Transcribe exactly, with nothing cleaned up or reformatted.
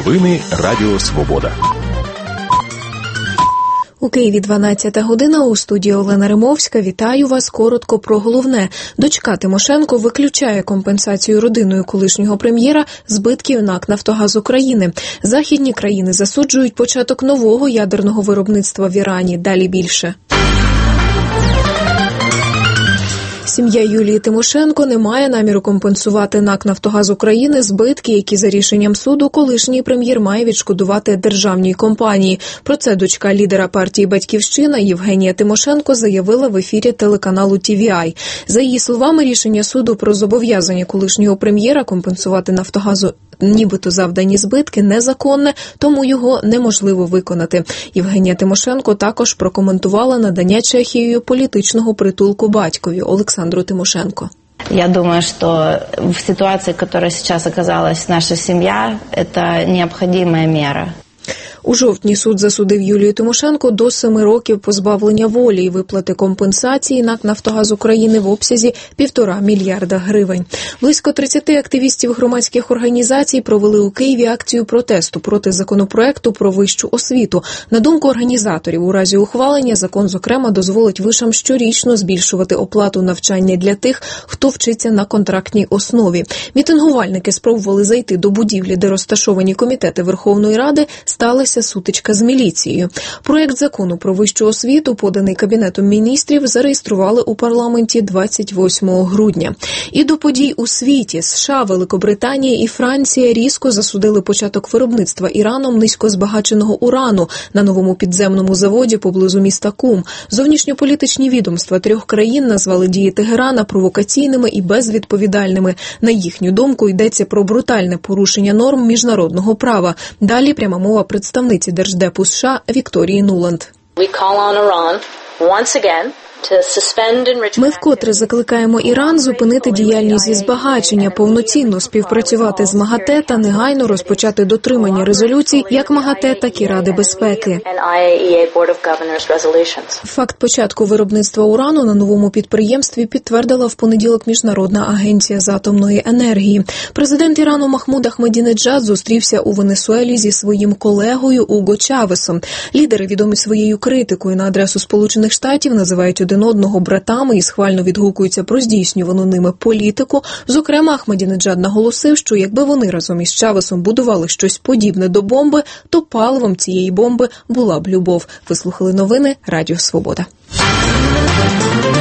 Новини Радіо Свобода. У Києві дванадцята година, у студії Олена Римовська. Вітаю вас. Коротко про головне. Дочка Тимошенко виключає компенсацію родиною колишнього прем'єра збитків НАК «Нафтогаз України». Західні країни засуджують початок нового ядерного виробництва в Ірані. Далі більше. Сім'я Юлії Тимошенко не має наміру компенсувати НАК «Нафтогаз України» збитки, які за рішенням суду колишній прем'єр має відшкодувати державній компанії. Про це дочка лідера партії «Батьківщина» Євгенія Тимошенко заявила в ефірі телеканалу Ті Ві Ай. За її словами, рішення суду про зобов'язання колишнього прем'єра компенсувати «Нафтогазу» нібито завдані збитки незаконне, тому його неможливо виконати. Євгенія Тимошенко також прокоментувала надання Чехією політичного притулку батькові Олександру Тимошенко. Я думаю, что в ситуации, в которой сейчас оказалась наша семья, это необходимая мера. У жовтні суд засудив Юлію Тимошенко до семи років позбавлення волі і виплати компенсації НАК «Нафтогаз України» в обсязі півтора мільярда гривень. Близько тридцяти активістів громадських організацій провели у Києві акцію протесту проти законопроекту про вищу освіту. На думку організаторів, у разі ухвалення закон, зокрема, дозволить вишам щорічно збільшувати оплату навчання для тих, хто вчиться на контрактній основі. Мітингувальники спробували зайти до будівлі, де розташовані комітети Верховної Ради, сталися сутичка з міліцією. Проект закону про вищу освіту, поданий Кабінетом міністрів, зареєстрували у парламенті двадцять восьмого грудня. І до подій у світі. США, Великобританія і Франція різко засудили початок виробництва Іраном низькозбагаченого урану на новому підземному заводі поблизу міста Кум. Зовнішньополітичні відомства трьох країн назвали дії Тегерана провокаційними і безвідповідальними. На їхню думку, йдеться про брутальне порушення норм міжнародного права. Далі пряма мова представниці Держдепу США Вікторії Нуланд. Ми вкотре закликаємо Іран зупинити діяльність зі збагачення, повноцінно співпрацювати з МАГАТЕ та негайно розпочати дотримання резолюцій як МАГАТЕ, так і Ради безпеки. Факт початку виробництва урану на новому підприємстві підтвердила в понеділок Міжнародна агенція з атомної енергії. Президент Ірану Махмуд Ахмадінеджад зустрівся у Венесуелі зі своїм колегою Уго Чавесом. Лідери, відомі своєю критикою на адресу Сполучених Штатів, називають один одного братами і схвально відгукуються про здійснювану ними політику. Зокрема, Ахмадінеджад наголосив, що якби вони разом із Чавесом будували щось подібне до бомби, то паливом цієї бомби була б любов. Ви слухали новини Радіо Свобода.